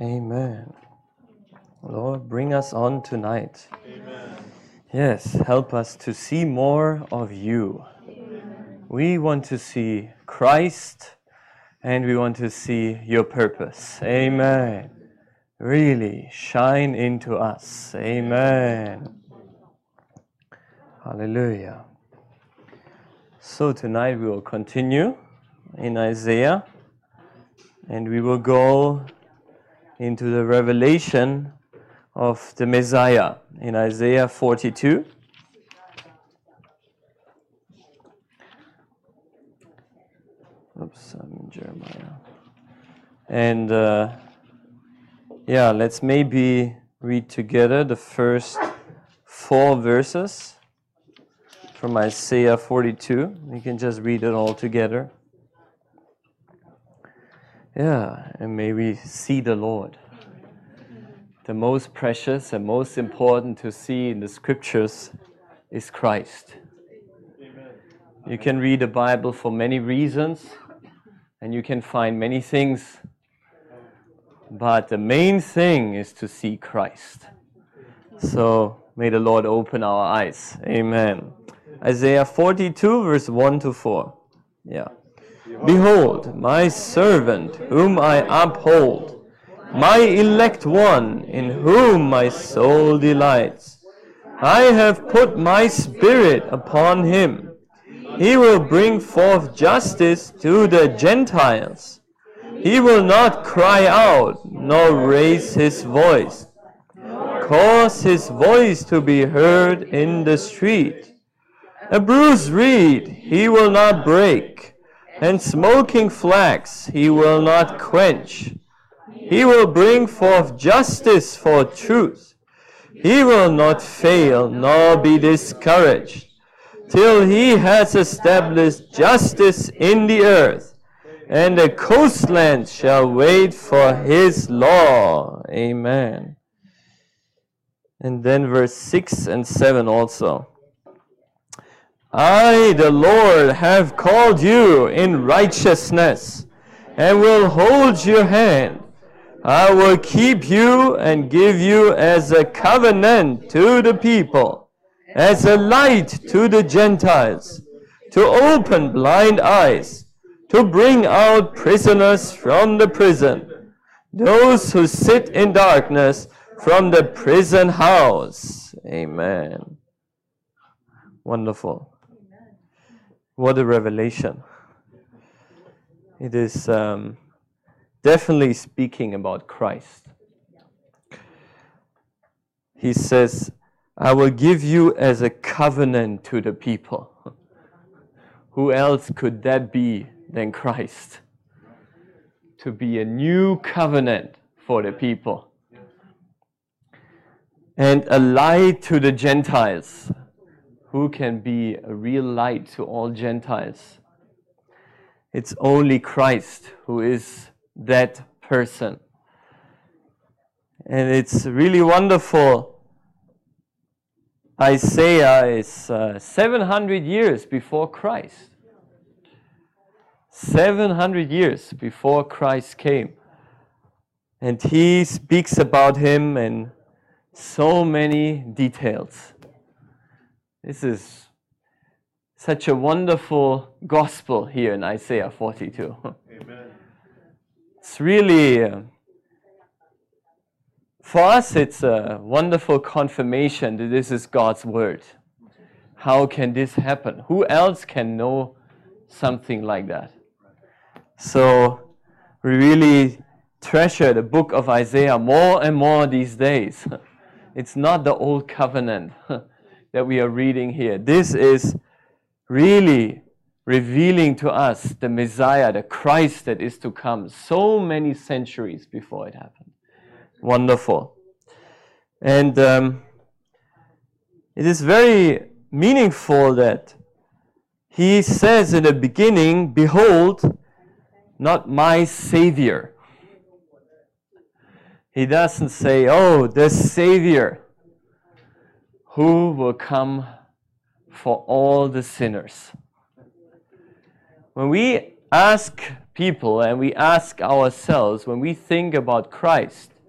Amen. Lord, bring us on tonight. Amen. Yes, help us to see more of you. Amen. We want to see Christ and we want to see your purpose. Amen. Really shine into us. Amen. Hallelujah. So tonight we will continue in Isaiah and we will go into the revelation of the Messiah in Isaiah 42. Oops, I'm in Jeremiah. And let's maybe read together the first 4 verses from Isaiah 42. We can just read it all together. Yeah, and may we see the Lord. The most precious and most important to see in the scriptures is Christ. Amen. You can read the Bible for many reasons and you can find many things, but the main thing is to see Christ. So may the Lord open our eyes. Amen. Isaiah 42 verse 1 to 4. Yeah. Behold, my servant whom I uphold, my elect one in whom my soul delights. I have put my spirit upon him. He will bring forth justice to the Gentiles. He will not cry out, nor raise his voice. Cause his voice to be heard in the street. A bruised reed he will not break, and smoking flax he will not quench. He will bring forth justice for truth. He will not fail nor be discouraged, till he has established justice in the earth, and the coastland shall wait for his law. Amen. And then verse 6 and 7 also. I, the Lord, have called you in righteousness, and will hold your hand. I will keep you and give you as a covenant to the people, as a light to the Gentiles, to open blind eyes, to bring out prisoners from the prison, those who sit in darkness from the prison house. Amen. Wonderful. What a revelation. It is definitely speaking about Christ. He says, I will give you as a covenant to the people. Who else could that be than Christ? To be a new covenant for the people. And a light to the Gentiles. Who can be a real light to all Gentiles? It's only Christ who is that person. And it's really wonderful. Isaiah is 700 years before Christ. 700 years before Christ came. And he speaks about him in so many details. This is such a wonderful gospel here in Isaiah 42. Amen. It's really, for us, it's a wonderful confirmation that this is God's word. How can this happen? Who else can know something like that? So we really treasure the book of Isaiah more and more these days. It's not the old covenant that we are reading here. This is really revealing to us the Messiah, the Christ that is to come so many centuries before it happened. Wonderful. And it is very meaningful that he says in the beginning, behold, not my Savior. He doesn't say, oh, the Savior who will come for all the sinners. When we ask people and we ask ourselves, when we think about Christ,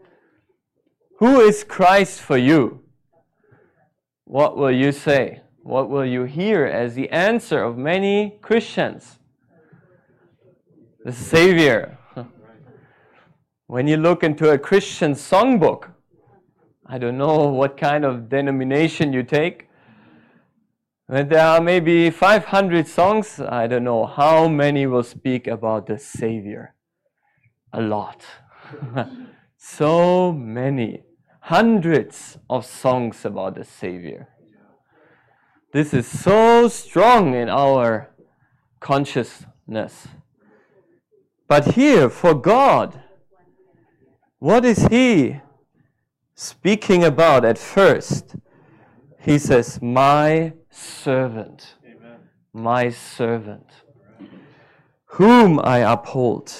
Who is Christ for you? What will you say? What will you hear as the answer of many Christians? The Savior. When you look into a Christian songbook, I don't know what kind of denomination you take, but there are maybe 500 songs. I don't know how many will speak about the Savior. A lot. So many. Hundreds of songs about the Savior. This is so strong in our consciousness. But here, for God, what is He speaking about at first? He says, my servant. Amen. My servant, whom I uphold.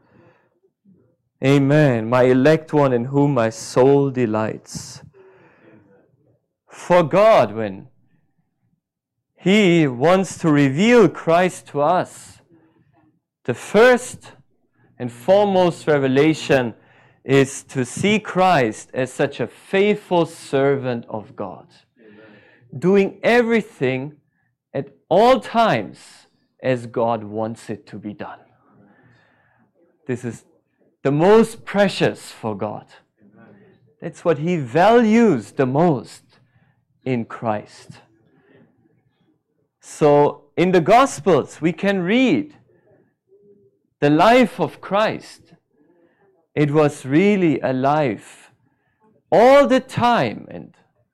Amen. My elect one in whom my soul delights. For God, when He wants to reveal Christ to us, the first and foremost revelation is to see Christ as such a faithful servant of God, doing everything at all times as God wants it to be done. This is the most precious for God. That's what He values the most in Christ. So in the Gospels we can read the life of Christ. It was really a life all the time and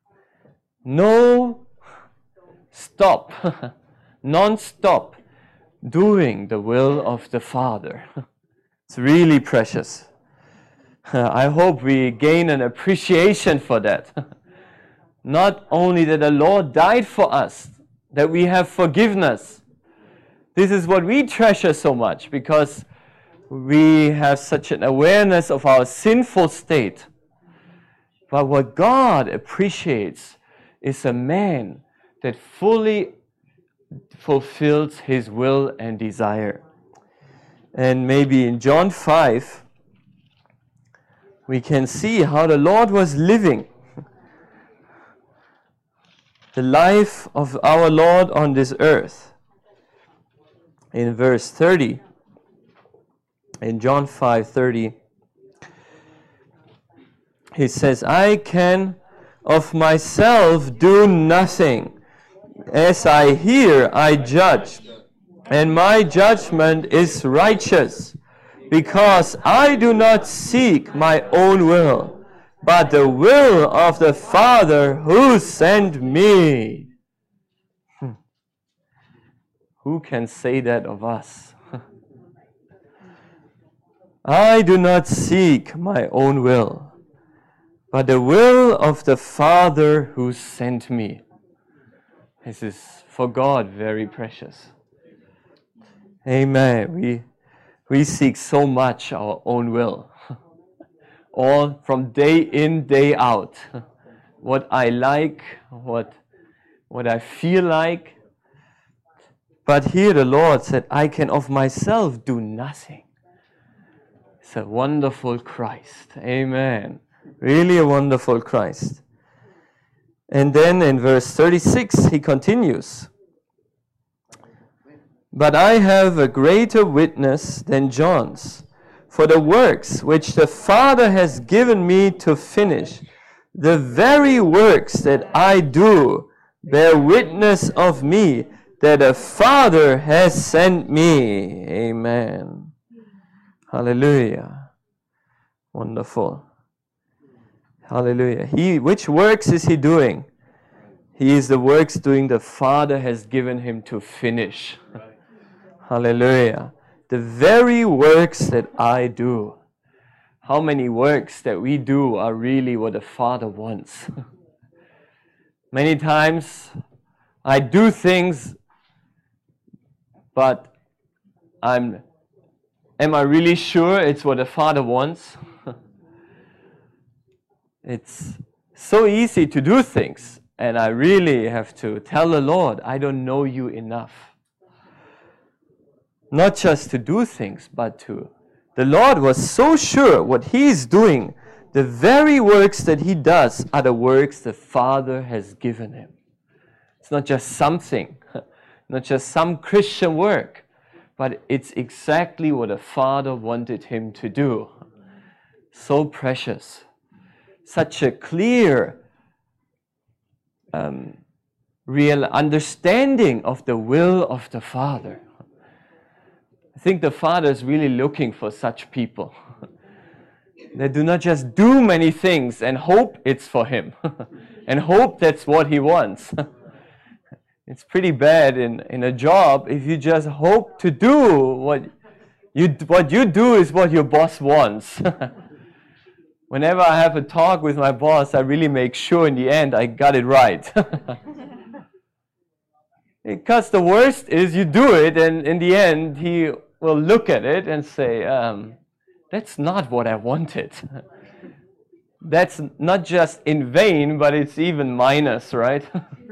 no stop, non-stop doing the will of the Father. It's really precious. I hope we gain an appreciation for that. Not only that the Lord died for us, that we have forgiveness. This is what we treasure so much because we have such an awareness of our sinful state. But what God appreciates is a man that fully fulfills his will and desire. And maybe in John 5, we can see how the Lord was living. The life of our Lord on this earth. In verse 30, in John 5:30, He says, I can of myself do nothing. As I hear, I judge. And my judgment is righteous, because I do not seek my own will, but the will of the Father who sent me. Who can say that of us? I do not seek my own will, but the will of the Father who sent me. This is for God very precious. Amen. We seek so much our own will. All from day in, day out. What I like, what I feel like. But here the Lord said, I can of myself do nothing. It's a wonderful Christ. Amen. Really a wonderful Christ. And then in verse 36, He continues. But I have a greater witness than John's, for the works which the Father has given me to finish, the very works that I do, bear witness of me, that the Father has sent me. Amen. Hallelujah. Wonderful. Hallelujah. Which works is He doing? He is the works doing the Father has given Him to finish. Hallelujah. The very works that I do. How many works that we do are really what the Father wants? Many times I do things, but am I really sure it's what the Father wants? It's so easy to do things, and I really have to tell the Lord, I don't know you enough. Not just to do things, but to. The Lord was so sure what He is doing The very works that he does are the works the Father has given him. It's not just something, not just some Christian work, but it's exactly what the Father wanted him to do. So precious. Such a clear, real understanding of the will of the Father. I think the Father is really looking for such people. They do not just do many things and hope it's for him and hope that's what he wants. It's pretty bad in a job if you just hope to do what you do is what your boss wants. Whenever I have a talk with my boss, I really make sure in the end I got it right. Because the worst is you do it and in the end he will look at it and say, that's not what I wanted. That's not just in vain, but it's even minus, right?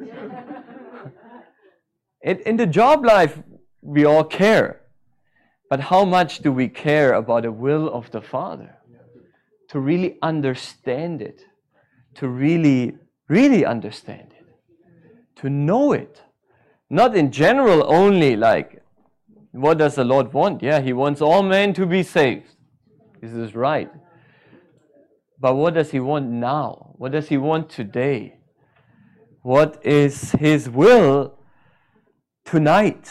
In the job life, we all care. But how much do we care about the will of the Father? To really understand it. To really, really understand it. To know it. Not in general only, like, what does the Lord want? Yeah, He wants all men to be saved. This is right. But what does He want now? What does He want today? What is His will tonight?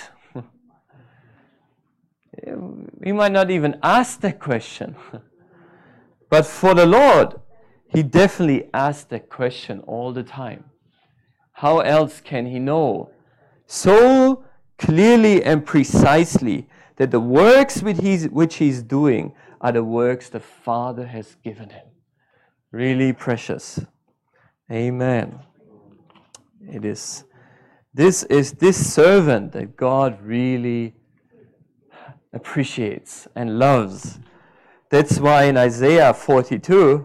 We might not even ask that question. But for the Lord, He definitely asks that question all the time. How else can He know so clearly and precisely that the works which He's doing are the works the Father has given Him? Really precious. Amen. It is. This is this servant that God really appreciates and loves. That's why in Isaiah 42,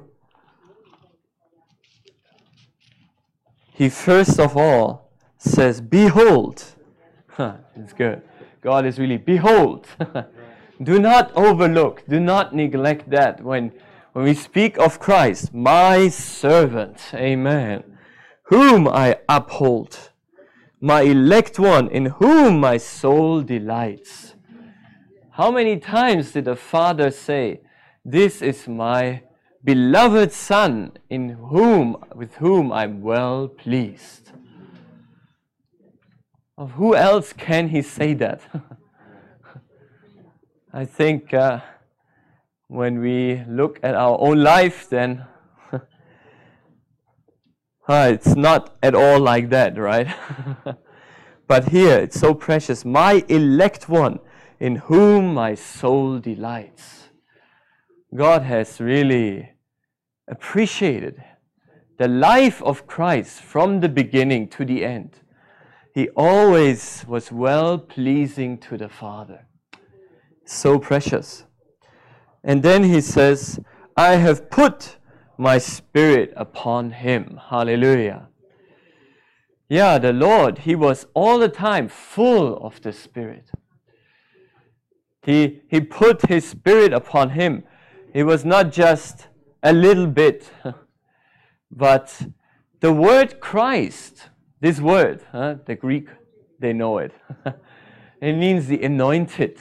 He first of all says, behold. It's good. God is really, behold. Do not overlook, do not neglect that when we speak of Christ, my servant, amen, whom I uphold, my elect one, in whom my soul delights. How many times did the Father say, this is my beloved Son, with whom I'm well pleased? Of who else can He say that? I think when we look at our own life, then it's not at all like that, right? But here, it's so precious. My elect one, in whom my soul delights. God has really appreciated the life of Christ from the beginning to the end. He always was well-pleasing to the Father. So precious. And then He says, I have put my Spirit upon Him. Hallelujah. Yeah, the Lord, He was all the time full of the Spirit. He put His Spirit upon Him. It was not just a little bit, but the word Christ, this word, the Greek, they know it. It means the anointed.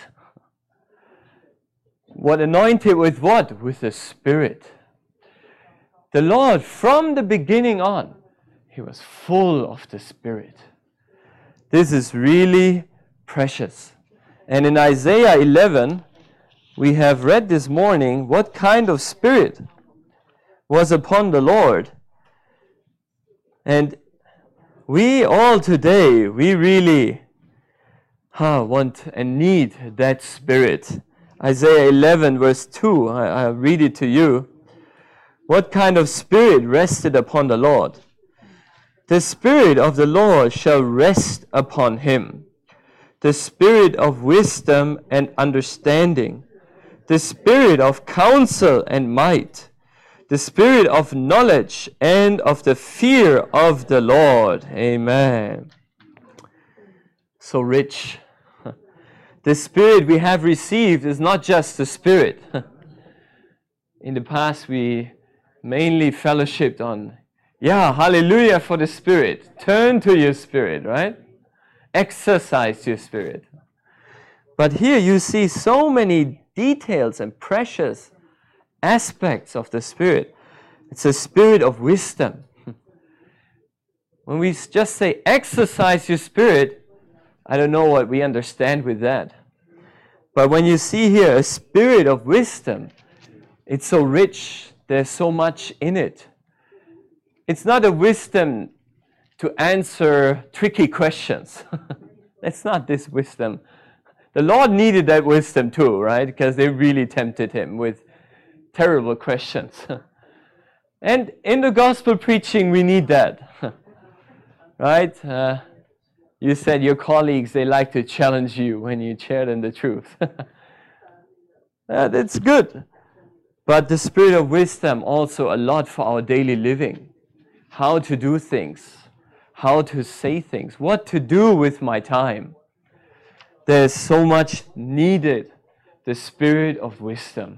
What anointed with what? With the Spirit. The Lord, from the beginning on, He was full of the Spirit. This is really precious. And in Isaiah 11, we have read this morning what kind of Spirit was upon the Lord. And we all today, we really want and need that Spirit. Isaiah 11 verse 2, I'll read it to you. What kind of Spirit rested upon the Lord? The Spirit of the Lord shall rest upon Him. The Spirit of wisdom and understanding. The Spirit of counsel and might. The Spirit of knowledge and of the fear of the Lord. Amen. So rich. The Spirit we have received is not just the Spirit. In the past we mainly fellowshipped on, hallelujah for the Spirit. Turn to your Spirit, right? Exercise your Spirit. But here you see so many details and precious aspects of the Spirit. It's a spirit of wisdom. When we just say exercise your Spirit, I don't know what we understand with that. But when you see here a spirit of wisdom, it's so rich, there's so much in it. It's not a wisdom to answer tricky questions. It's not this wisdom. The Lord needed that wisdom too, right? Because they really tempted him with terrible questions. And in the gospel preaching, we need that. Right? You said your colleagues, they like to challenge you when you share them the truth. That's good. But the spirit of wisdom also a lot for our daily living. How to do things. How to say things. What to do with my time. There's so much needed. The spirit of wisdom.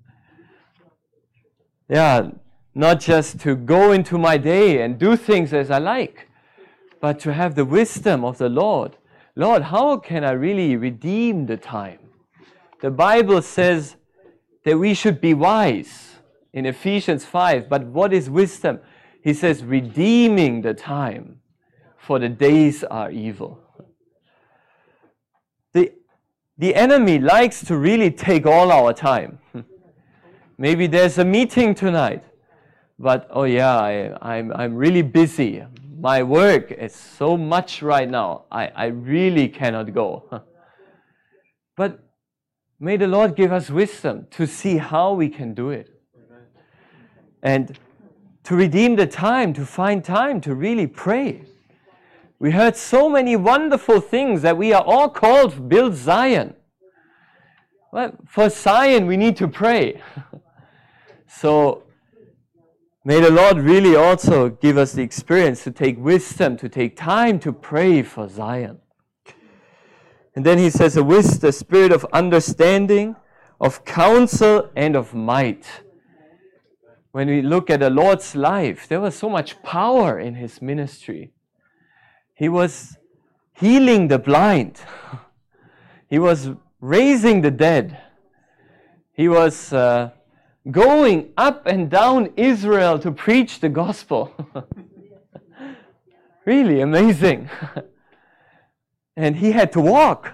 Not just to go into my day and do things as I like, but to have the wisdom of the Lord. Lord, how can I really redeem the time? The Bible says that we should be wise in Ephesians 5. But what is wisdom? He says, redeeming the time, for the days are evil. The enemy likes to really take all our time. Maybe there's a meeting tonight, but I'm really busy. My work is so much right now. I really cannot go. But may the Lord give us wisdom to see how we can do it. And to redeem the time, to find time to really pray. We heard so many wonderful things that we are all called to build Zion. Well, for Zion, we need to pray. So, may the Lord really also give us the experience to take wisdom, to take time to pray for Zion. And then he says, the spirit of understanding, of counsel, and of might. When we look at the Lord's life, there was so much power in his ministry. He was healing the blind. He was raising the dead. He was going up and down Israel to preach the gospel. Really amazing. And he had to walk.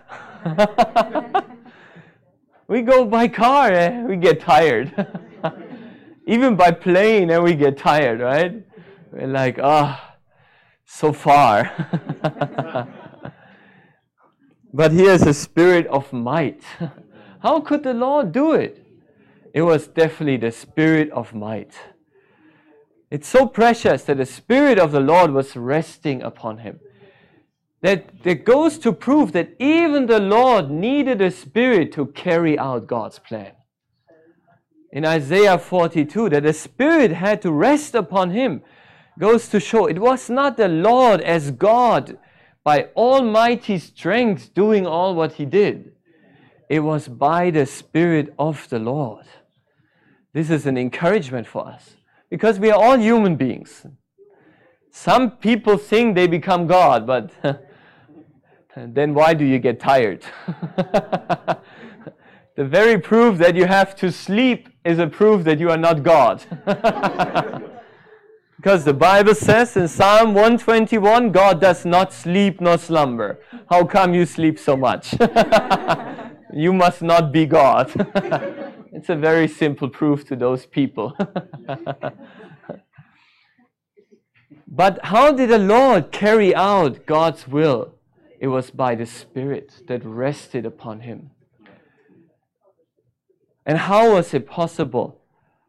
We go by car, we get tired. Even by plane, we get tired, right? We're like, so far. But here's a spirit of might. How could the Lord do it? It was definitely the spirit of might. It's so precious that the Spirit of the Lord was resting upon him. That goes to prove that even the Lord needed a spirit to carry out God's plan. In Isaiah 42, that the Spirit had to rest upon him, goes to show it was not the Lord as God by almighty strength doing all what he did. It was by the Spirit of the Lord. This is an encouragement for us because we are all human beings. Some people think they become God, but then why do you get tired? The very proof that you have to sleep is a proof that you are not God. Because the Bible says in Psalm 121, God does not sleep nor slumber. How come you sleep so much? You must not be God. It's a very simple proof to those people. But how did the Lord carry out God's will? It was by the Spirit that rested upon him. And how was it possible?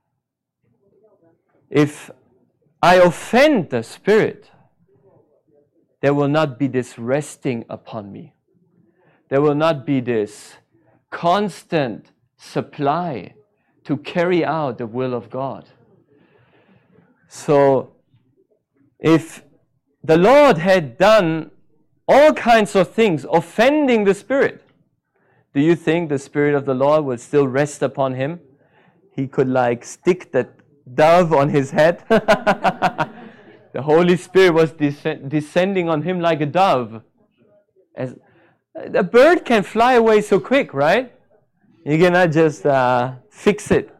If I offend the Spirit, there will not be this resting upon me. There will not be this constant supply to carry out the will of God. So, if the Lord had done all kinds of things offending the Spirit, do you think the Spirit of the Lord would still rest upon him? He could stick dove on his head. The Holy Spirit was descending on him like a dove. As a bird can fly away so quick, right? You cannot just fix it.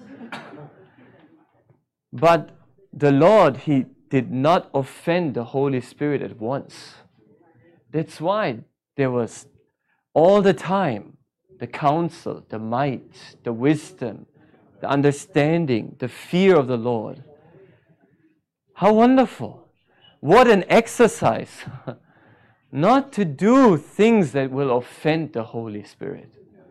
But the Lord, He did not offend the Holy Spirit at once. That's why there was all the time the counsel, the might, the wisdom, the understanding, the fear of the Lord. How wonderful. What an exercise. Not to do things that will offend the Holy Spirit,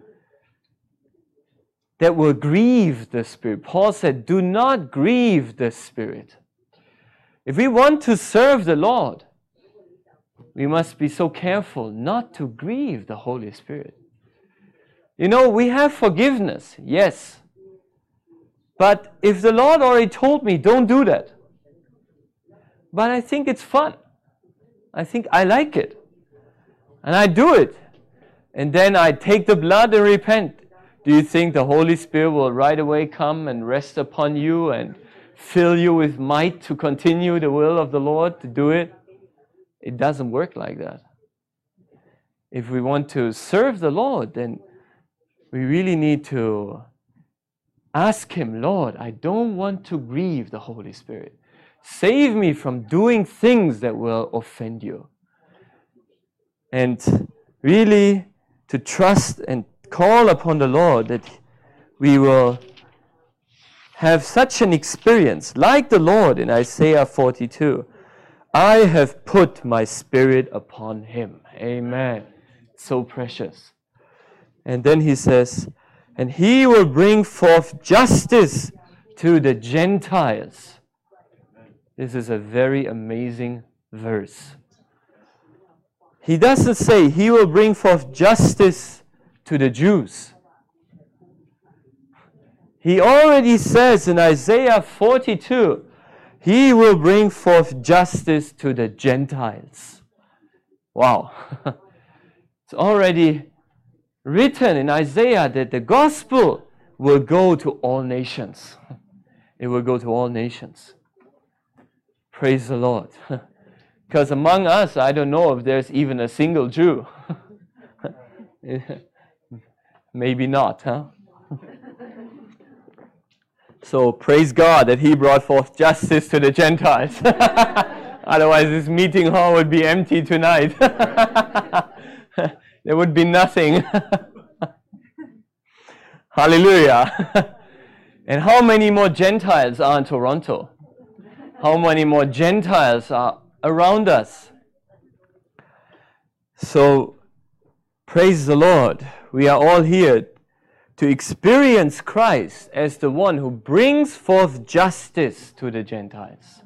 that will grieve the Spirit. Paul said, do not grieve the Spirit. If we want to serve the Lord, we must be so careful not to grieve the Holy Spirit. You know, we have forgiveness, yes. But if the Lord already told me, don't do that. But I think it's fun. I think I like it. And I do it. And then I take the blood and repent. Do you think the Holy Spirit will right away come and rest upon you and fill you with might to continue the will of the Lord, to do it? It doesn't work like that. If we want to serve the Lord, then we really need to ask Him, Lord, I don't want to grieve the Holy Spirit. Save me from doing things that will offend you. And really to trust and call upon the Lord that we will have such an experience like the Lord in Isaiah 42. I have put my Spirit upon him. Amen. So precious. And then he says, and he will bring forth justice to the Gentiles. This is a very amazing verse. He doesn't say he will bring forth justice to the Jews. He already says in Isaiah 42, he will bring forth justice to the Gentiles. Wow. It's already written in Isaiah that the gospel will go to all nations. It will go to all nations. Praise the Lord. Because among us, I don't know if there's even a single Jew. Maybe not, huh? So praise God that He brought forth justice to the Gentiles. Otherwise this meeting hall would be empty tonight. There would be nothing. Hallelujah. And how many more Gentiles are in Toronto? How many more Gentiles are around us? So, praise the Lord. We are all here to experience Christ as the one who brings forth justice to the Gentiles.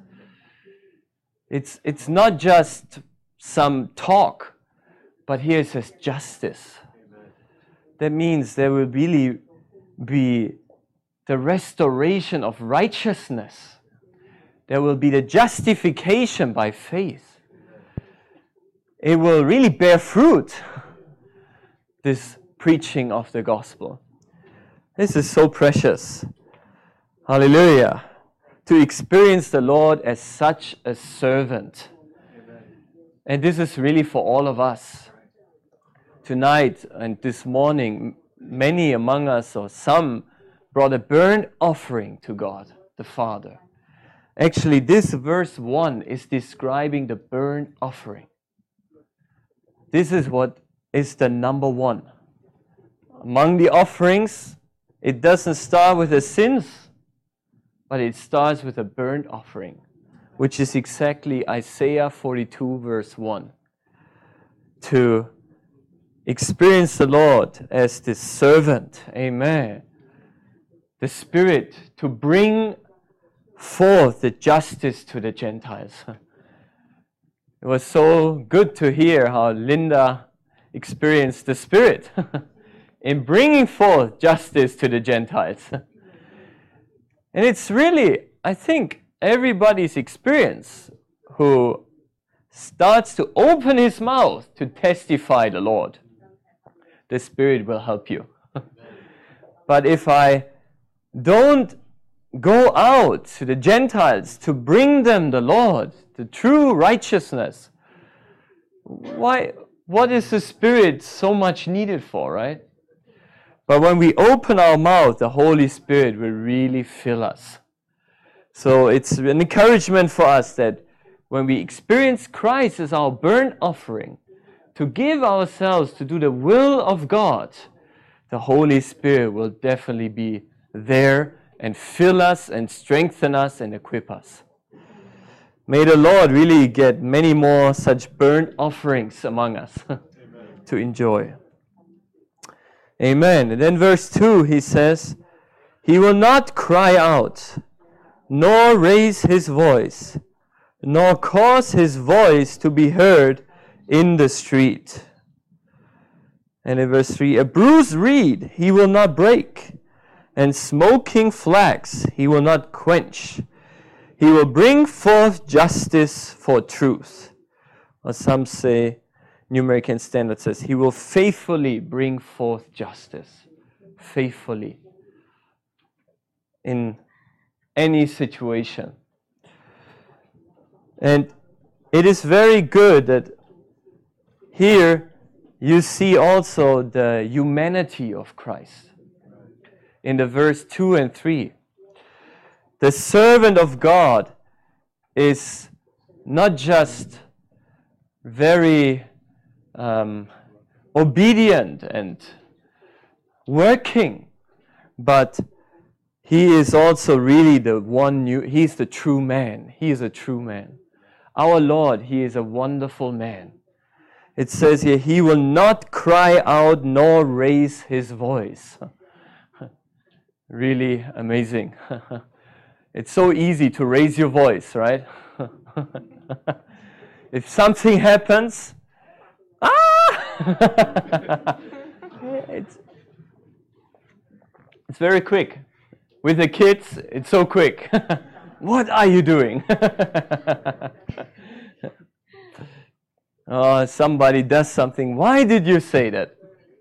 It's not just some talk, but here it says justice. That means there will really be the restoration of righteousness. There will be the justification by faith. It will really bear fruit, this preaching of the gospel. This is so precious. Hallelujah. To experience the Lord as such a servant. Amen. And this is really for all of us. Tonight and this morning, many among us, or some, brought a burnt offering to God, the Father. Actually, this verse 1 is describing the burnt offering. This is what is the number one. Among the offerings, it doesn't start with the sins, but it starts with a burnt offering, which is exactly Isaiah 42 verse 1. To experience the Lord as the servant, amen. The Spirit to bring forth the justice to the Gentiles. It was so good to hear how Linda experienced the Spirit in bringing forth justice to the Gentiles. And it's really, I think, everybody's experience who starts to open his mouth to testify the Lord. The Spirit will help you. But if I don't go out to the Gentiles to bring them the Lord, the true righteousness. Why? What is the Spirit so much needed for, right? But when we open our mouth, the Holy Spirit will really fill us. So it's an encouragement for us that when we experience Christ as our burnt offering, to give ourselves to do the will of God, the Holy Spirit will definitely be there and fill us and strengthen us and equip us. May the Lord really get many more such burnt offerings among us to enjoy. Amen. And then verse 2, he says, He will not cry out, nor raise his voice, nor cause his voice to be heard in the street. And in verse 3, a bruised reed he will not break, and smoking flax he will not quench. He will bring forth justice for truth. Or some say, New American Standard says, He will faithfully bring forth justice. Faithfully. In any situation. And it is very good that here you see also the humanity of Christ. In the verse 2 and 3. The servant of God is not just very obedient and working, but he is also really the one he's the true man. He is a true man. Our Lord, He is a wonderful man. It says here, He will not cry out nor raise His voice. Really amazing. It's so easy to raise your voice, right? If something happens, it's very quick. With the kids, it's so quick. What are you doing? Oh, somebody does something. Why did you say that?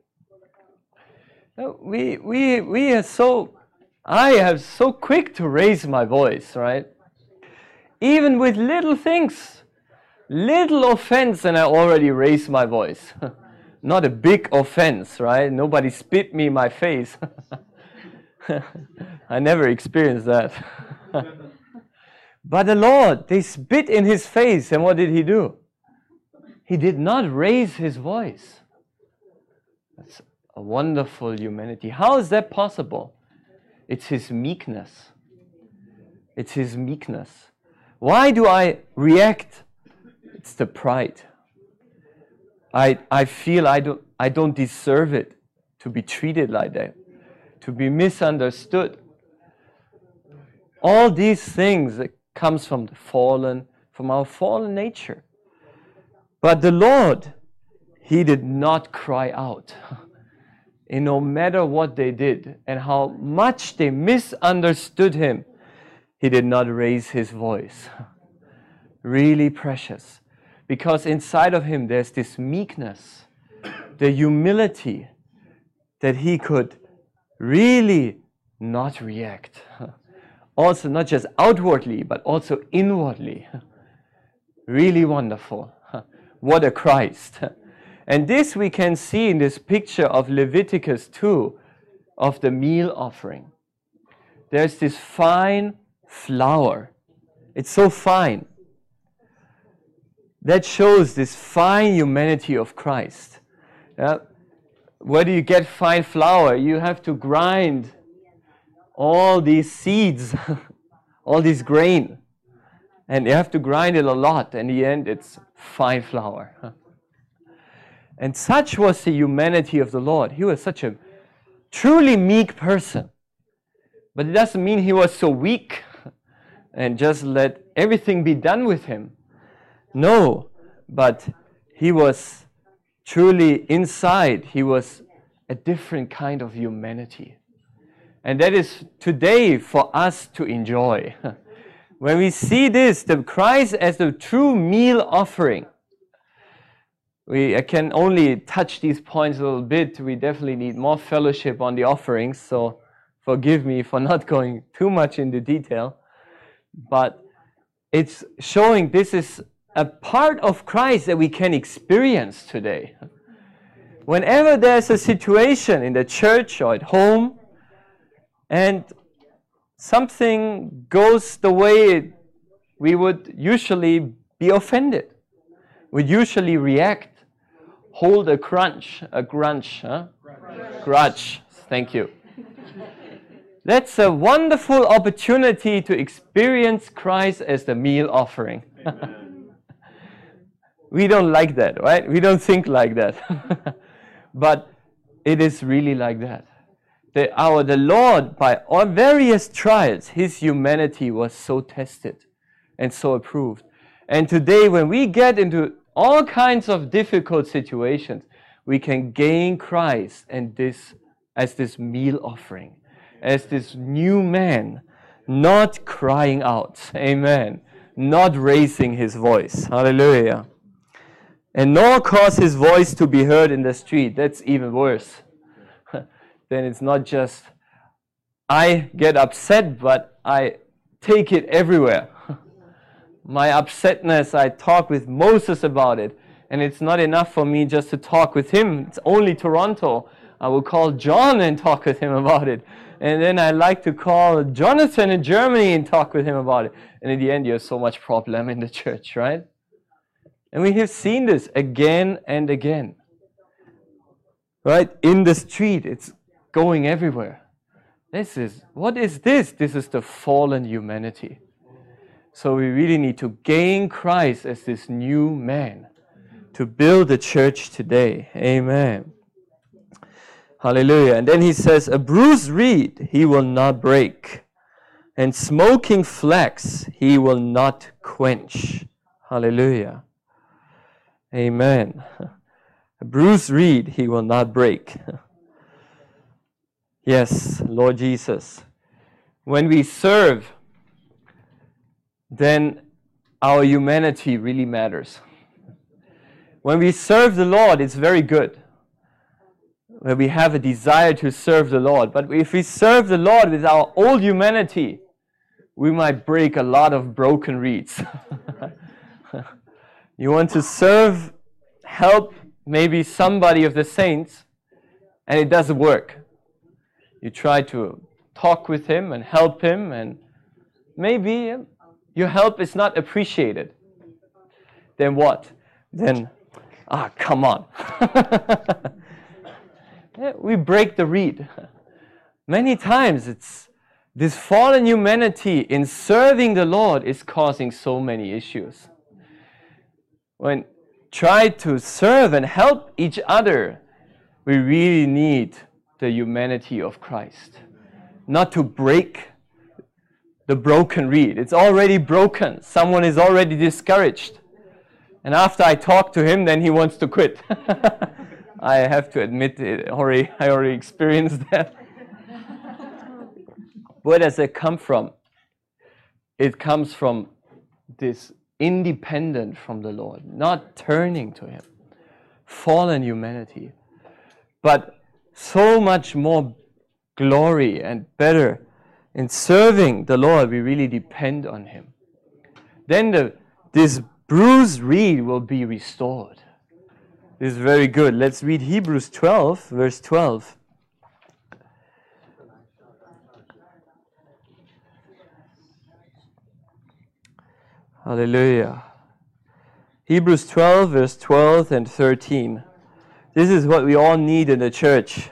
We are so. I am so quick to raise my voice, right? Even with little things, little offense, and I already raise my voice. Not a big offense, right? Nobody spit me in my face. I never experienced that. But the Lord, they spit in His face, and what did He do? He did not raise His voice. That's a wonderful humanity. How is that possible? It's His meekness. It's His meekness. Why do I react? It's the pride. I feel I don't deserve it to be treated like that, to be misunderstood. All these things that comes from our fallen nature. But the Lord, He did not cry out. And no matter what they did and how much they misunderstood Him, He did not raise His voice. Really precious. Because inside of Him there's this meekness, the humility that He could really not react. Also not just outwardly, but also inwardly. Really wonderful. What a Christ. And this we can see in this picture of Leviticus 2 of the meal offering. There's this fine flour. It's so fine. That shows this fine humanity of Christ. Where do you get fine flour? You have to grind all these seeds, all this grain. And you have to grind it a lot. In the end, it's fine flour. And such was the humanity of the Lord. He was such a truly meek person. But it doesn't mean He was so weak and just let everything be done with Him. No, but He was truly inside. He was a different kind of humanity. And that is today for us to enjoy. When we see this, the Christ as the true meal offering, I can only touch these points a little bit. We definitely need more fellowship on the offerings. So forgive me for not going too much into detail, but it's showing this is a part of Christ that we can experience today. Whenever there's a situation in the church or at home, and something goes the way we would usually be offended, we'd usually react, hold a grudge, thank you. That's a wonderful opportunity to experience Christ as the meal offering. We don't like that, right? We don't think like that. But it is really like that. The Lord, by all various trials, His humanity was so tested and so approved. And today, when we get into all kinds of difficult situations, we can gain Christ and this as this meal offering, as this new man, not crying out, amen, not raising his voice, hallelujah, and nor cause his voice to be heard in the street. That's even worse. Then it's not just I get upset, but I take it everywhere. My upsetness, I talk with Moses about it, and it's not enough for me just to talk with him. It's only Toronto. I will call John and talk with him about it. And then I like to call Jonathan in Germany and talk with him about it. And in the end, you have so much problem in the church, right? And we have seen this again and again. Right? In the street, it's going everywhere. What is this? This is the fallen humanity. So we really need to gain Christ as this new man to build the church today. Amen. Hallelujah. And then he says, a bruised reed he will not break, and smoking flax he will not quench. Hallelujah. Amen. A bruised reed he will not break. Yes, Lord Jesus. When we serve, then our humanity really matters. When we serve the Lord, it's very good. When we have a desire to serve the Lord. But if we serve the Lord with our old humanity, we might break a lot of broken reeds. You want to serve, help maybe somebody of the saints, and it doesn't work. You try to talk with him and help him, and maybe your help is not appreciated. Then what? Then, come on. We break the reed. Many times it's this fallen humanity in serving the Lord is causing so many issues. When try to serve and help each other, we really need the humanity of Christ. Not to break the broken reed. It's already broken. Someone is already discouraged. And after I talk to him, then he wants to quit. I have to admit it. I already experienced that. Where does it come from? It comes from this independent from the Lord, not turning to Him. Fallen humanity. But so much more glory and better in serving the Lord, we really depend on Him. Then this bruised reed will be restored. This is very good. Let's read Hebrews 12, verse 12. Hallelujah. Hebrews 12, verse 12 and 13. This is what we all need in the church.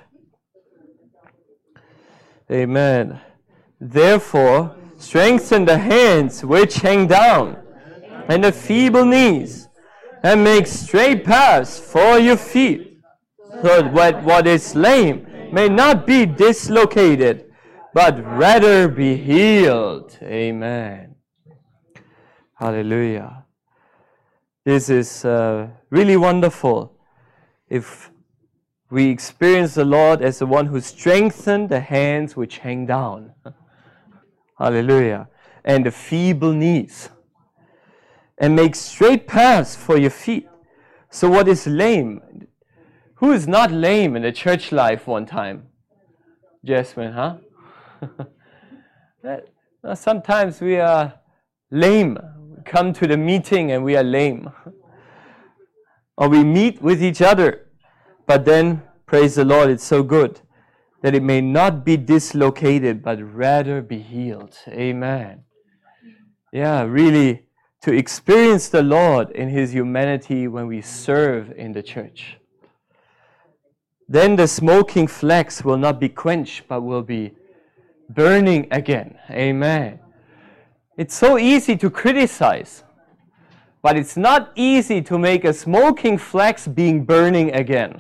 Amen. Therefore, strengthen the hands which hang down, and the feeble knees, and make straight paths for your feet, so that what is lame may not be dislocated, but rather be healed. Amen. Hallelujah. This is really wonderful if we experience the Lord as the one who strengthened the hands which hang down. Hallelujah. And the feeble knees. And make straight paths for your feet. So what is lame? Who is not lame in the church life one time? Jasmine, huh? Sometimes we are lame. We come to the meeting and we are lame. Or we meet with each other, but then, praise the Lord, it's so good that it may not be dislocated, but rather be healed. Amen. Yeah, really, to experience the Lord in His humanity when we serve in the church. Then the smoking flax will not be quenched, but will be burning again. Amen. It's so easy to criticize, but it's not easy to make a smoking flax being burning again.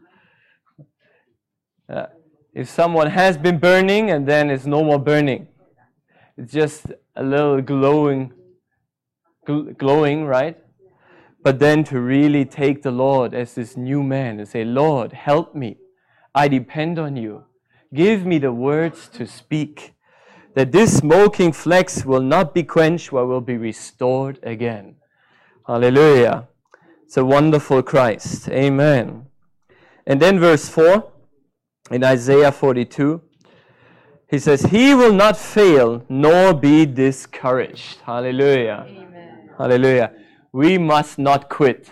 If someone has been burning and then it's no more burning, it's just a little glowing, right? But then to really take the Lord as this new man and say, Lord, help me. I depend on you. Give me the words to speak, that this smoking flax will not be quenched, but will be restored again. Hallelujah. It's a wonderful Christ. Amen. And then verse 4 in Isaiah 42, he says, He will not fail nor be discouraged. Hallelujah. Amen. Hallelujah. We must not quit.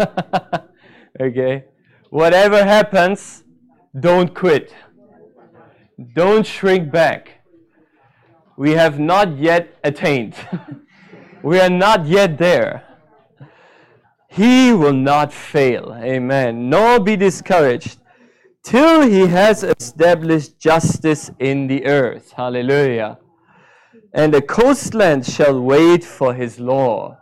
Okay? Whatever happens, don't quit. Don't shrink back. We have not yet attained. We are not yet there. He will not fail. Amen. Nor be discouraged till He has established justice in the earth. Hallelujah. And the coastlands shall wait for His law.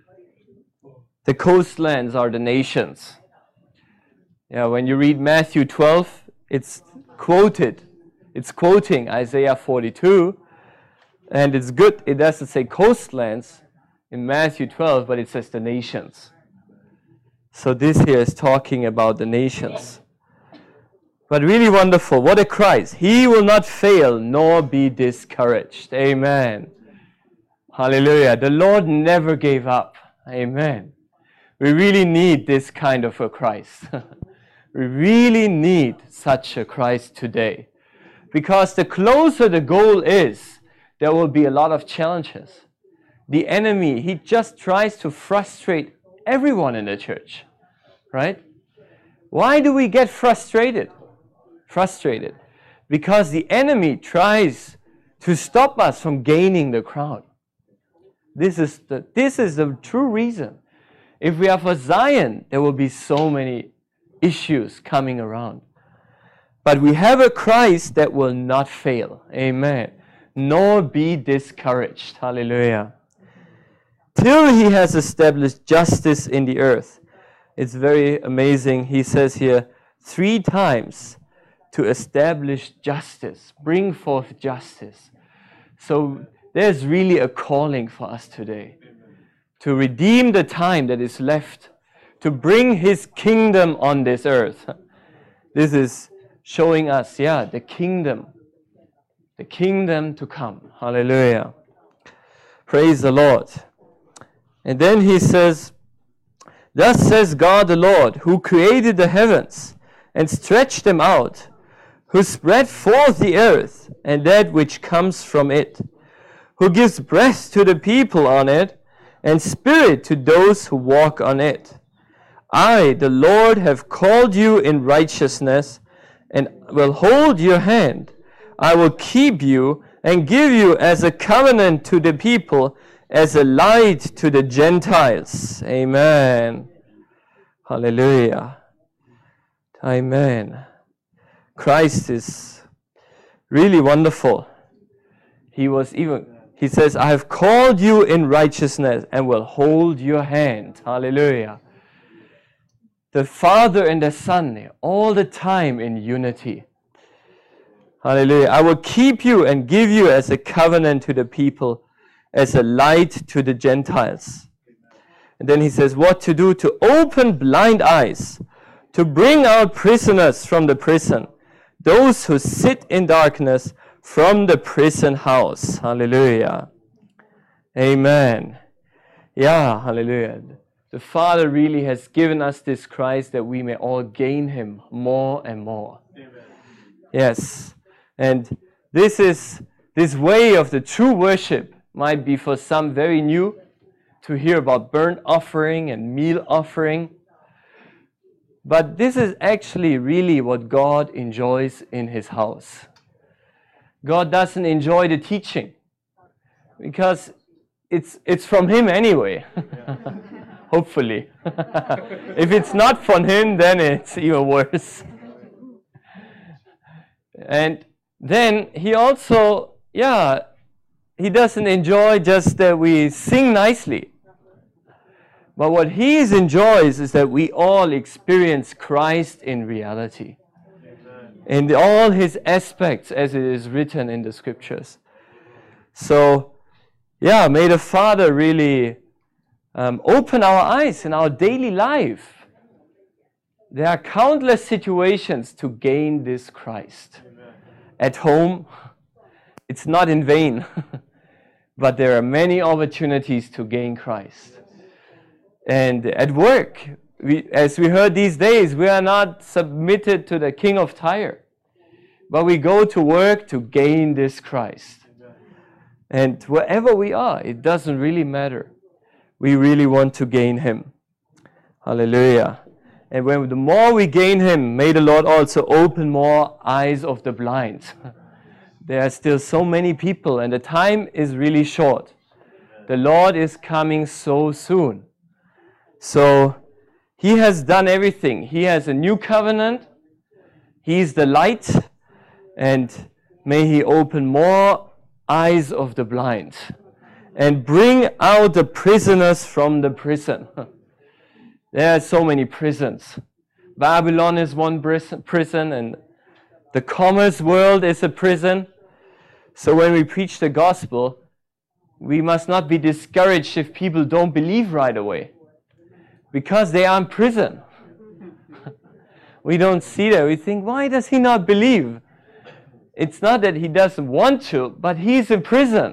The coastlands are the nations. Yeah, when you read Matthew 12, it's quoted. It's quoting Isaiah 42. And it's good. It doesn't say coastlands in Matthew 12, but it says the nations. So this here is talking about the nations. But really wonderful. What a Christ. He will not fail nor be discouraged. Amen. Hallelujah. The Lord never gave up. Amen. We really need this kind of a Christ. We really need such a Christ today. Because the closer the goal is, there will be a lot of challenges. The enemy, he just tries to frustrate everyone in the church. Right? Why do we get frustrated? Frustrated. Because the enemy tries to stop us from gaining the crown. This is the true reason. If we are for Zion, there will be so many issues coming around. But we have a Christ that will not fail. Amen. Nor be discouraged. Hallelujah. Till He has established justice in the earth. It's very amazing. He says here 3 times to establish justice, bring forth justice. So there's really a calling for us today to redeem the time that is left, to bring His kingdom on this earth. This is showing us, the kingdom to come. Hallelujah. Praise the Lord. And then he says, Thus says God the Lord, who created the heavens and stretched them out, who spread forth the earth and that which comes from it, who gives breath to the people on it, and spirit to those who walk on it. I, the Lord, have called you in righteousness, and will hold your hand. I will keep you and give you as a covenant to the people, as a light to the Gentiles. Amen. Hallelujah. Amen. Christ is really wonderful. He says, I have called you in righteousness and will hold your hand. Hallelujah. The Father and the Son, all the time in unity. Hallelujah. I will keep you and give you as a covenant to the people, as a light to the Gentiles. And then he says, what to do? To open blind eyes, to bring out prisoners from the prison, those who sit in darkness from the prison house. Hallelujah. Amen. Yeah, hallelujah. The Father really has given us this Christ that we may all gain Him more and more. Amen. Yes. And This way of the true worship might be for some very new to hear about burnt offering and meal offering. But this is actually really what God enjoys in His house. God doesn't enjoy the teaching because it's from Him anyway. Hopefully. If it's not from Him, then it's even worse. And then He also, He doesn't enjoy just that we sing nicely. But what He enjoys is that we all experience Christ in reality. In all His aspects as it is written in the Scriptures. So, may the Father really open our eyes in our daily life. There are countless situations to gain this Christ. At home, it's not in vain, but there are many opportunities to gain Christ. And at work, as we heard these days, we are not submitted to the king of Tyre, but we go to work to gain this Christ. And wherever we are, it doesn't really matter. We really want to gain Him. Hallelujah. And the more we gain Him, may the Lord also open more eyes of the blind. There are still so many people, and the time is really short. The Lord is coming so soon. So He has done everything. He has a new covenant. He is the light. And may He open more eyes of the blind and bring out the prisoners from the prison. There are so many prisons. Babylon is one prison, and the commerce world is a prison. So when we preach the gospel, we must not be discouraged if people don't believe right away, because they are in prison. We don't see that. We think, why does he not believe? It's not that he doesn't want to, but he's in prison.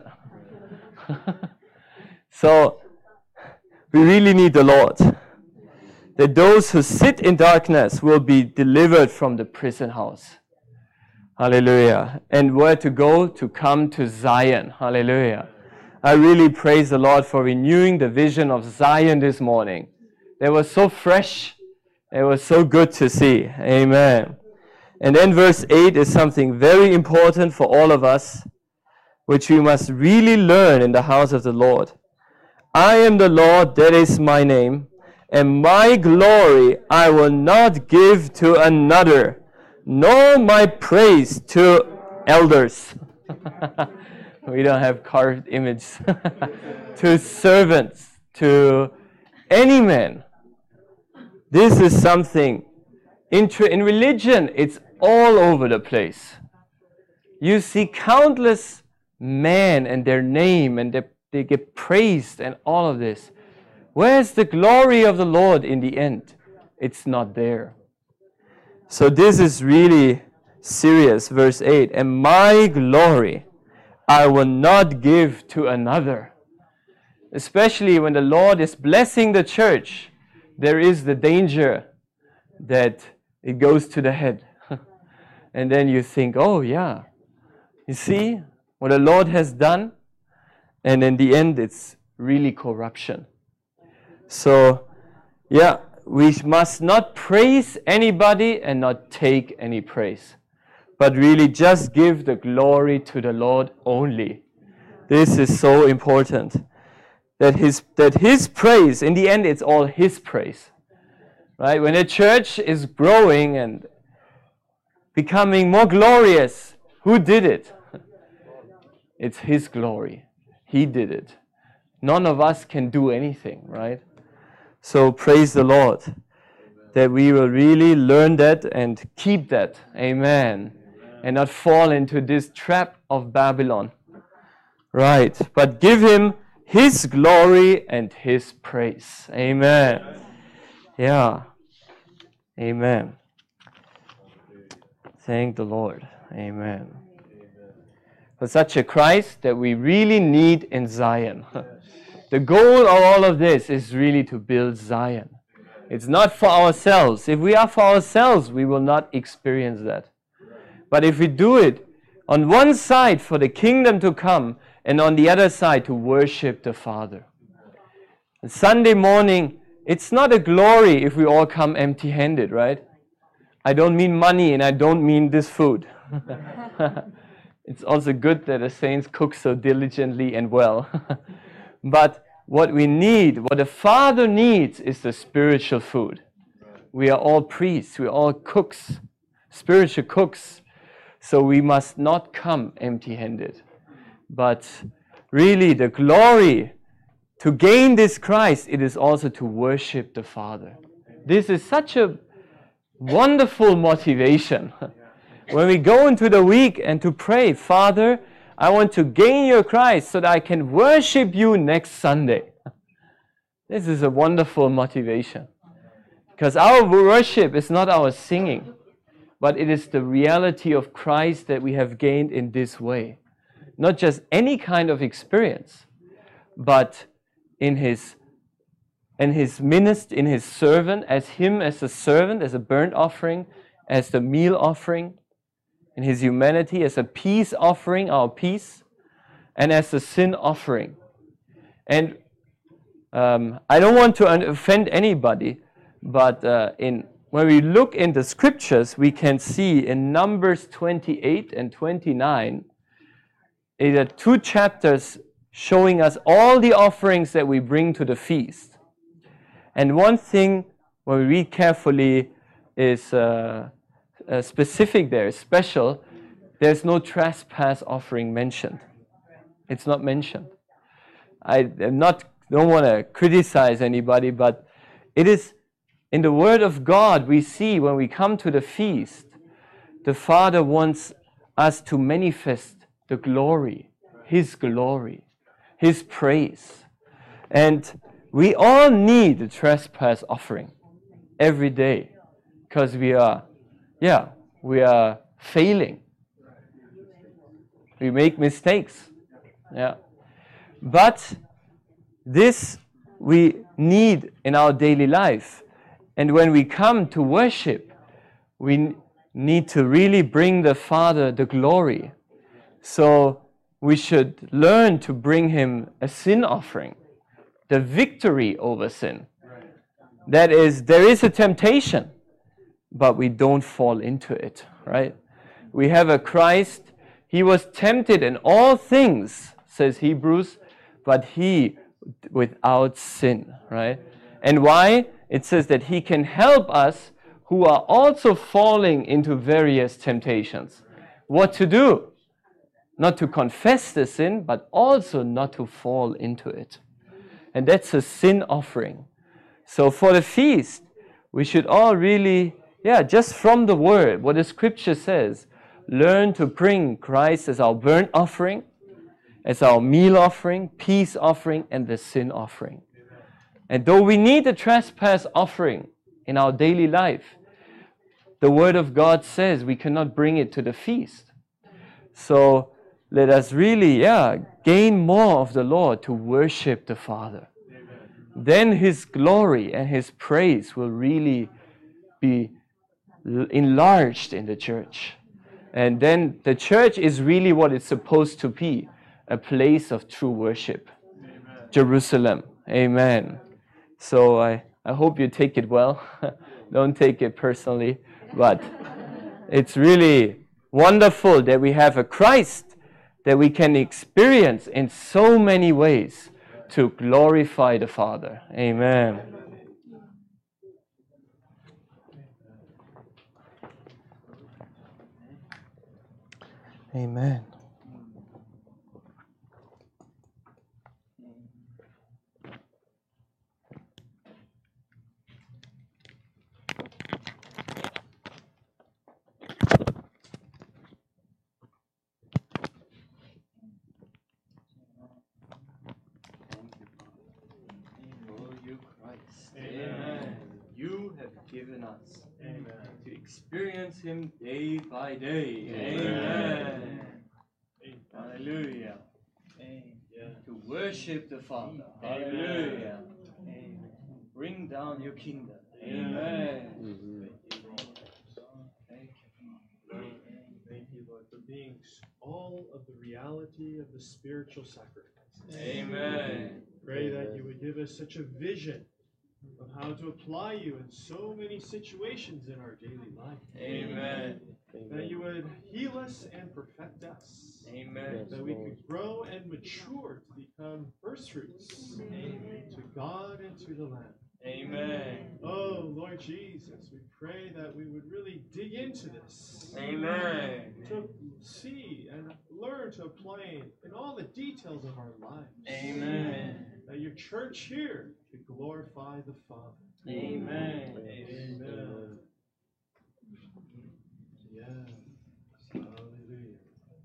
So we really need the Lord. That those who sit in darkness will be delivered from the prison house. Hallelujah. And where to go? To come to Zion. Hallelujah. I really praise the Lord for renewing the vision of Zion this morning. It was so fresh. It was so good to see. Amen. And then verse 8 is something very important for all of us, which we must really learn in the house of the Lord. I am the Lord, that is my name, and my glory I will not give to another, nor my praise to elders. We don't have carved images. To servants, to any man. This is something, in religion, it's all over the place. You see countless men and their name, and they get praised and all of this. Where's the glory of the Lord in the end? It's not there. So this is really serious. Verse 8, and my glory I will not give to another. Especially when the Lord is blessing the church, there is the danger that it goes to the head. And then you think, oh yeah, you see what the Lord has done? And in the end, it's really corruption. So, we must not praise anybody and not take any praise, but really just give the glory to the Lord only. This is so important. That His praise, in the end, it's all His praise. Right? When a church is growing and becoming more glorious, who did it? It's His glory. He did it. None of us can do anything, right? So praise the Lord that we will really learn that and keep that. Amen. And not fall into this trap of Babylon. Right. But give Him His glory and His praise. Amen. Yeah. Amen. Thank the Lord. Amen. For such a Christ that we really need in Zion. The goal of all of this is really to build Zion. It's not for ourselves. If we are for ourselves, we will not experience that. But if we do it On one side for the kingdom to come, and on the other side to worship the Father. And Sunday morning, it's not a glory if we all come empty-handed, right? I don't mean money and I don't mean this food. It's also good that the saints cook so diligently and well. But what we need, what the Father needs, is the spiritual food. We are all priests, we are all cooks, spiritual cooks. So we must not come empty-handed. But really the glory to gain this Christ, it is also to worship the Father. This is such a wonderful motivation. When we go into the week and to pray, Father, I want to gain your Christ so that I can worship you next Sunday. This is a wonderful motivation. Because our worship is not our singing, but it is the reality of Christ that we have gained in this way. Not just any kind of experience, but in his ministry, in his servant, as him as a servant, as a burnt offering, as the meal offering, in his humanity, as a peace offering, our peace, and as a sin offering. And I don't want to offend anybody, but when we look in the scriptures, we can see in Numbers 28 and 29, there are 2 chapters showing us all the offerings that we bring to the feast. And one thing, when we read carefully, is specific there, special. There's no trespass offering mentioned. It's not mentioned. I don't want to criticize anybody, but it is in the Word of God we see when we come to the feast, the Father wants us to manifest the glory, His praise. And we all need a trespass offering every day because we are failing. We make mistakes. Yeah. But this we need in our daily life. And when we come to worship, we need to really bring the Father the glory. So we should learn to bring Him a sin offering, the victory over sin. That is, there is a temptation, but we don't fall into it, right? We have a Christ. He was tempted in all things, says Hebrews, but He without sin, right? And why? It says that He can help us who are also falling into various temptations. What to do? Not to confess the sin, but also not to fall into it. And that's a sin offering. So for the feast, we should all really, just from the Word, what the Scripture says, learn to bring Christ as our burnt offering, as our meal offering, peace offering, and the sin offering. And though we need a trespass offering in our daily life, the Word of God says we cannot bring it to the feast. So let us really, gain more of the Lord to worship the Father. Then His glory and His praise will really be enlarged in the church. And then the church is really what it's supposed to be, a place of true worship. Amen. Jerusalem. Amen. So I hope you take it well. Don't take it personally. But it's really wonderful that we have a Christ that we can experience in so many ways to glorify the Father. Amen. Amen. Amen. You have given us to experience Him day by day. Amen. Hallelujah. To worship the Father. Hallelujah. Bring down your kingdom. Amen. Thank you. Thank you. Lord, for being all of the reality of the spiritual sacrifice. Amen. Pray that you would give us such a vision of how to apply you in so many situations in our daily life. Amen. That you would heal us and perfect us. Amen. That we could grow and mature to become first fruits to God and to the Lamb. Amen. Oh, Lord Jesus, we pray that we would really dig into this. Amen. To see and learn to apply it in all the details of our lives. Amen. That your church here could glorify the Father. Amen. Amen. Yes. Hallelujah.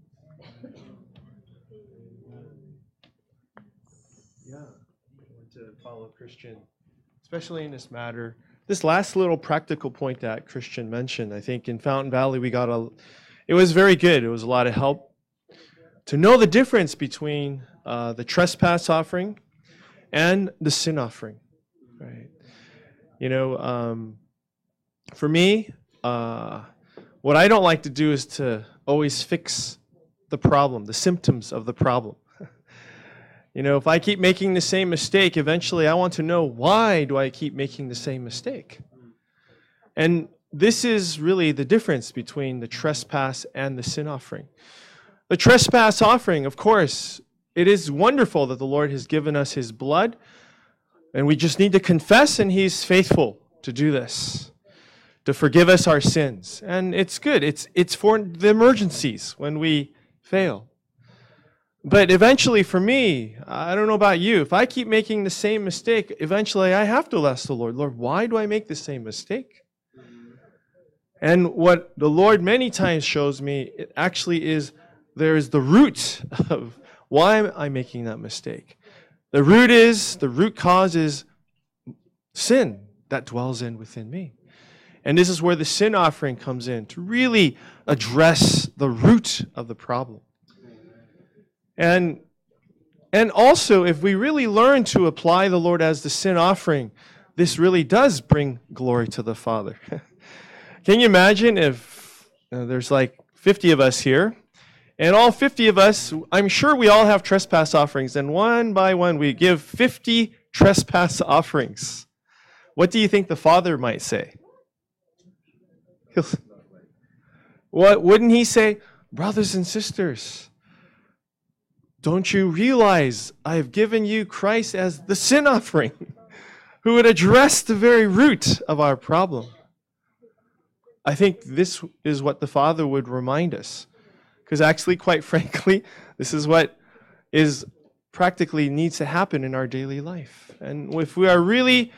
Amen. Yeah. I want to follow Christian, especially in this matter. This last little practical point that Christian mentioned, I think in Fountain Valley it was very good. It was a lot of help to know the difference between the trespass offering and the sin offering. Right? You know, for me, what I don't like to do is to always fix the problem, the symptoms of the problem. You know, if I keep making the same mistake, eventually I want to know, why do I keep making the same mistake? And this is really the difference between the trespass and the sin offering. The trespass offering, of course, it is wonderful that the Lord has given us his blood, and we just need to confess, and he's faithful to do this, to forgive us our sins. And it's good. It's for the emergencies when we fail. But eventually, for me, I don't know about you, if I keep making the same mistake, eventually I have to ask the Lord, Lord, why do I make the same mistake? And what the Lord many times shows me, it actually is, there is the root of why am I making that mistake. The root cause is sin that dwells within me. And this is where the sin offering comes in, to really address the root of the problem. And also, if we really learn to apply the Lord as the sin offering, this really does bring glory to the Father. Can you imagine if there's like 50 of us here, and all 50 of us, I'm sure we all have trespass offerings, and one by one we give 50 trespass offerings. What do you think the Father might say? What wouldn't he say? Brothers and sisters, don't you realize I have given you Christ as the sin offering, who would address the very root of our problem? I think this is what the Father would remind us. Because actually, quite frankly, this is what is practically needs to happen in our daily life. And if we are really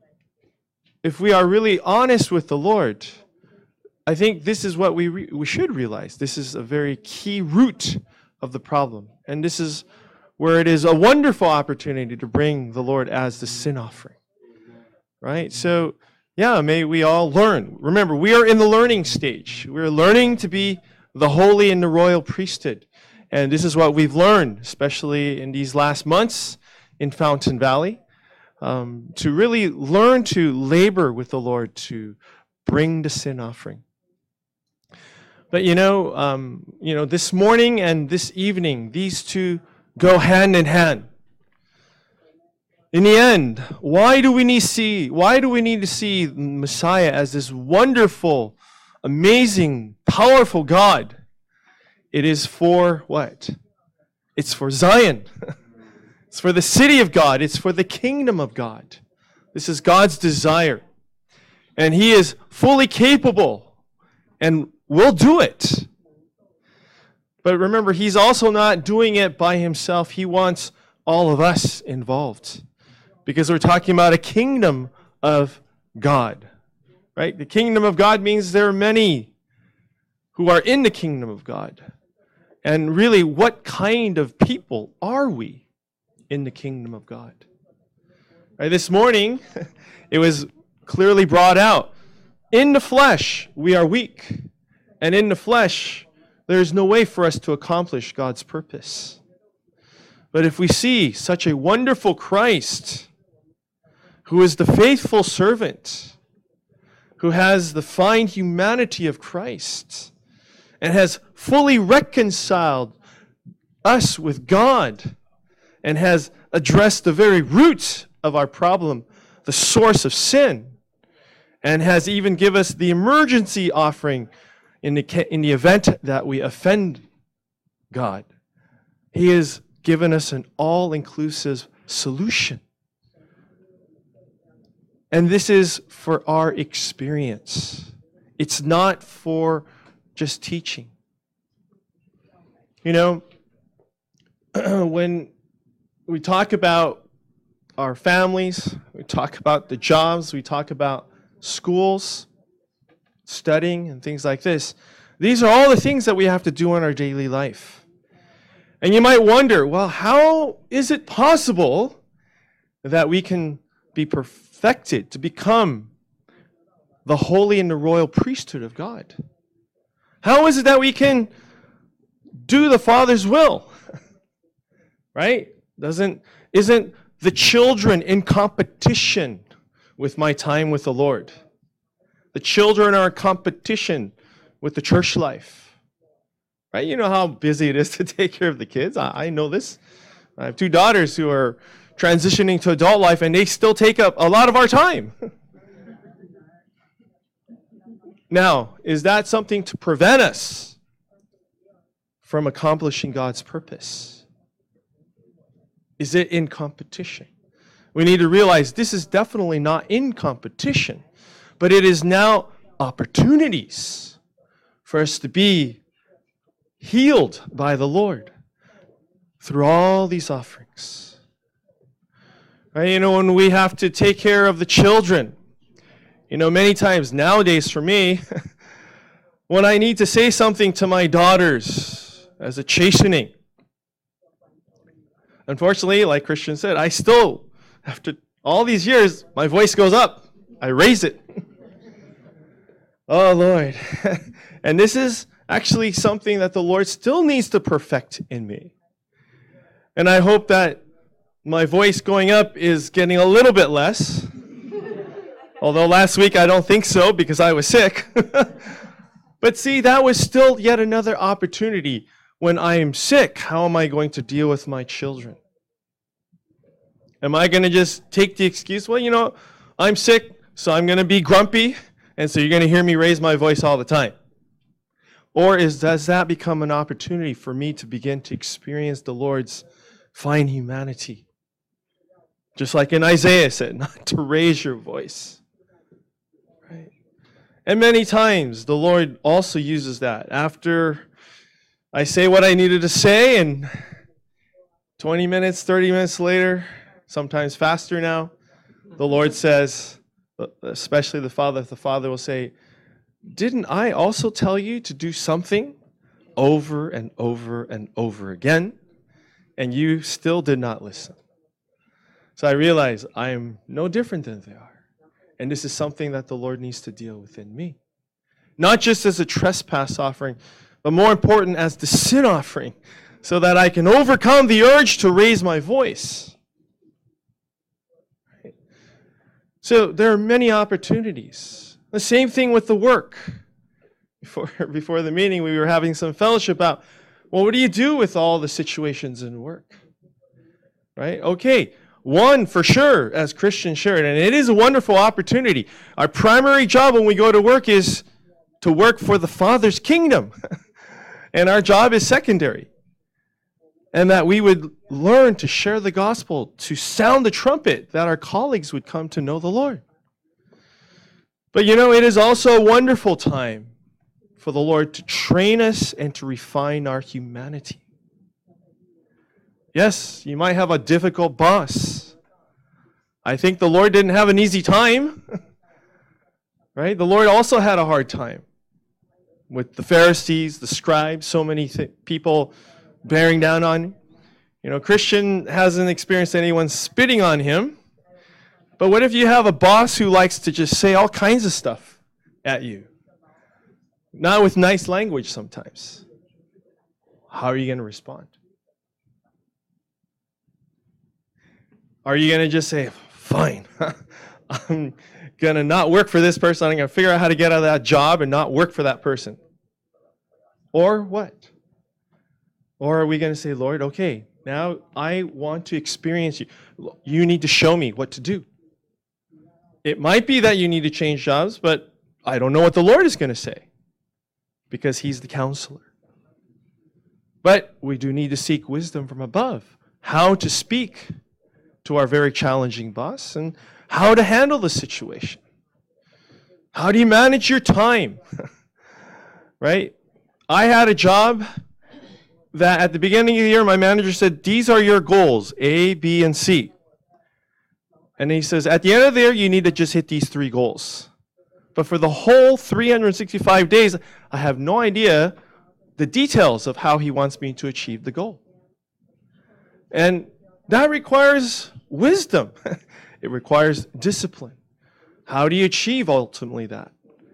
honest with the Lord, I think this is what we should realize. This is a very key root of the problem. And this is where it is a wonderful opportunity to bring the Lord as the sin offering. Right? So, yeah, may we all learn. Remember, we are in the learning stage. We're learning to be the holy and the royal priesthood. And this is what we've learned, especially in these last months in Fountain Valley, to really learn to labor with the Lord to bring the sin offering. But this morning and this evening, these two go hand in hand. In the end, why do we need to see Messiah as this wonderful, amazing, powerful God? It is for what? It's for Zion. It's for the city of God. It's for the kingdom of God. This is God's desire. And he is fully capable and will do it. But remember, he's also not doing it by himself. He wants all of us involved. Because we're talking about a kingdom of God. Right? The kingdom of God means there are many who are in the kingdom of God. And really, what kind of people are we in the kingdom of God? Right, this morning, it was clearly brought out. In the flesh, we are weak. And in the flesh, there is no way for us to accomplish God's purpose. But if we see such a wonderful Christ, who is the faithful servant, who has the fine humanity of Christ, and has fully reconciled us with God and has addressed the very root of our problem, the source of sin, and has even given us the emergency offering in the event that we offend God. He has given us an all-inclusive solution. And this is for our experience. It's not for just teaching. You know, when we talk about our families, we talk about the jobs, we talk about schools, studying, and things like this, these are all the things that we have to do in our daily life. And you might wonder, well, how is it possible that we can be perfected to become the holy and the royal priesthood of God? How is it that we can do the Father's will? Right? Isn't the children in competition with my time with the Lord? The children are in competition with the church life. Right? You know how busy it is to take care of the kids. I know this. I have 2 daughters who are transitioning to adult life, and they still take up a lot of our time. Now, is that something to prevent us from accomplishing God's purpose? Is it in competition? We need to realize this is definitely not in competition, but it is now opportunities for us to be healed by the Lord through all these offerings. Right? You know, when we have to take care of the children, you know, many times nowadays for me, when I need to say something to my daughters as a chastening, unfortunately, like Christian said, I still, after all these years, my voice goes up. I raise it. Oh, Lord. And this is actually something that the Lord still needs to perfect in me. And I hope that my voice going up is getting a little bit less. Although last week I don't think so because I was sick. But see, that was still yet another opportunity. When I am sick, how am I going to deal with my children? Am I going to just take the excuse, well, you know, I'm sick, so I'm going to be grumpy, and so you're going to hear me raise my voice all the time? Or does that become an opportunity for me to begin to experience the Lord's fine humanity? Just like in Isaiah said, not to raise your voice. Right? And many times the Lord also uses that. After I say what I needed to say, and 20 minutes, 30 minutes later, sometimes faster now, the Lord says, especially the Father will say, didn't I also tell you to do something over and over and over again, and you still did not listen? So I realize I am no different than they are. And this is something that the Lord needs to deal with in me. Not just as a trespass offering, but more important as the sin offering, so that I can overcome the urge to raise my voice. Right? So there are many opportunities. The same thing with the work. Before the meeting, we were having some fellowship about, well, what do you do with all the situations in work? Right? Okay, one for sure, as Christian shared, and it is a wonderful opportunity. Our primary job when we go to work is to work for the Father's kingdom. And our job is secondary. And that we would learn to share the gospel, to sound the trumpet, that our colleagues would come to know the Lord. But you know, it is also a wonderful time for the Lord to train us and to refine our humanity. Yes, you might have a difficult boss. I think the Lord didn't have an easy time. Right? The Lord also had a hard time with the Pharisees, the scribes, so many people bearing down on him. You know, Christian hasn't experienced anyone spitting on him. But what if you have a boss who likes to just say all kinds of stuff at you? Not with nice language sometimes. How are you going to respond? Are you going to just say, fine, I'm going to not work for this person. I'm going to figure out how to get out of that job and not work for that person? Or what? Or are we going to say, Lord, okay, now I want to experience you. You need to show me what to do. It might be that you need to change jobs, but I don't know what the Lord is going to say because He's the counselor. But we do need to seek wisdom from above, how to speak to our very challenging boss and how to handle the situation. How do you manage your time? Right? I had a job that at the beginning of the year, my manager said, these are your goals, A, B, and C. And he says, at the end of the year, you need to just hit these 3 goals. But for the whole 365 days, I have no idea the details of how he wants me to achieve the goal. And that requires wisdom. It requires discipline. How do you achieve ultimately that?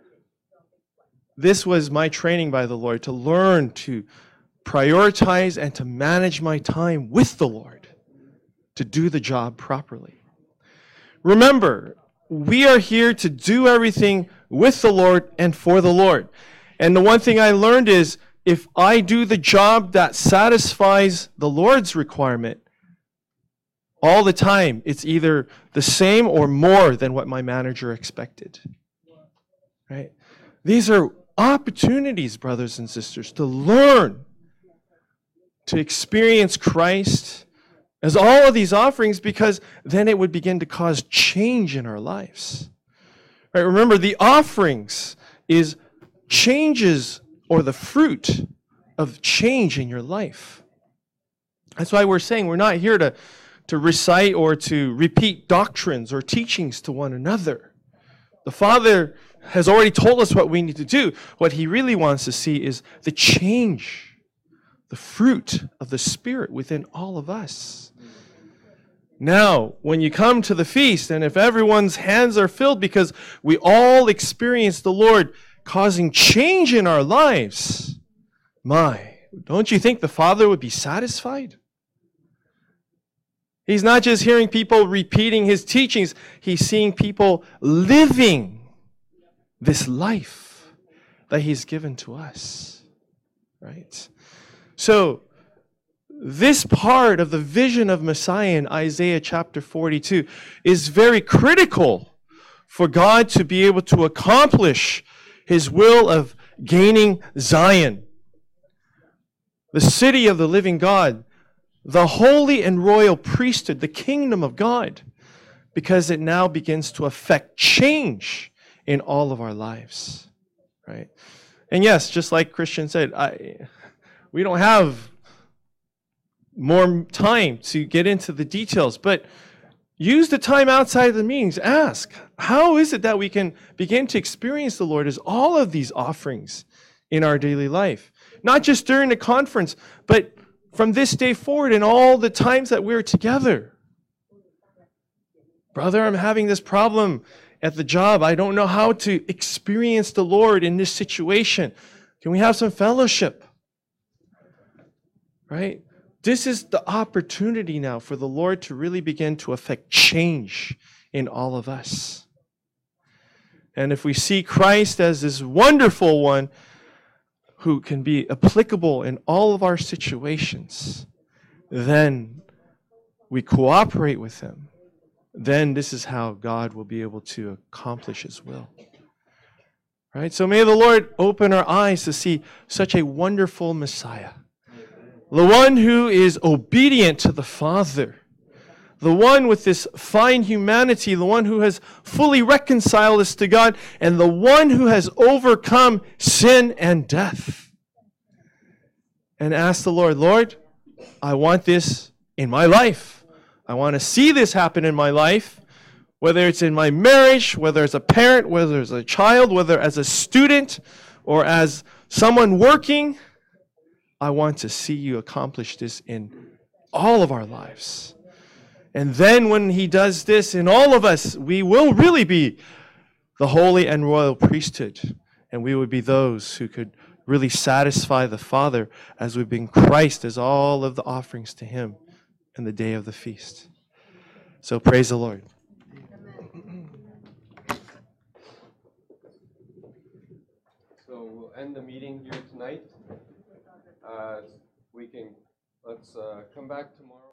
This was my training by the Lord, to learn to prioritize and to manage my time with the Lord, to do the job properly. Remember, we are here to do everything with the Lord and for the Lord. And the one thing I learned is, if I do the job that satisfies the Lord's requirement, all the time, it's either the same or more than what my manager expected. Right? These are opportunities, brothers and sisters, to learn, to experience Christ as all of these offerings, because then it would begin to cause change in our lives. Right? Remember, the offerings is changes or the fruit of change in your life. That's why we're saying we're not here to recite or to repeat doctrines or teachings to one another. The Father has already told us what we need to do. What He really wants to see is the change, the fruit of the Spirit within all of us. Now, when you come to the feast, and if everyone's hands are filled because we all experience the Lord causing change in our lives, don't you think the Father would be satisfied? He's not just hearing people repeating His teachings, He's seeing people living this life that He's given to us. Right? So, this part of the vision of Messiah in Isaiah chapter 42 is very critical for God to be able to accomplish His will of gaining Zion, the city of the living God, the holy and royal priesthood, the kingdom of God, because it now begins to affect change in all of our lives. Right? And yes, just like Christian said, we don't have more time to get into the details, but use the time outside of the meetings. Ask, how is it that we can begin to experience the Lord as all of these offerings in our daily life? Not just during the conference, but from this day forward and all the times that we're together. Brother, I'm having this problem at the job. I don't know how to experience the Lord in this situation. Can we have some fellowship? Right? This is the opportunity now for the Lord to really begin to affect change in all of us. And if we see Christ as this wonderful one who can be applicable in all of our situations, then we cooperate with Him. Then this is how God will be able to accomplish His will. Right? So may the Lord open our eyes to see such a wonderful Messiah. The one who is obedient to the Father. The one with this fine humanity. The one who has fully reconciled us to God. And the one who has overcome sin and death. And ask the Lord, Lord, I want this in my life. I want to see this happen in my life. Whether it's in my marriage, whether as a parent, whether as a child, whether as a student, or as someone working, I want to see you accomplish this in all of our lives. And then when He does this in all of us, we will really be the holy and royal priesthood. And we would be those who could really satisfy the Father as we bring Christ as all of the offerings to Him in the day of the feast. So praise the Lord. So we'll end the meeting here tonight. we can, let's come back tomorrow.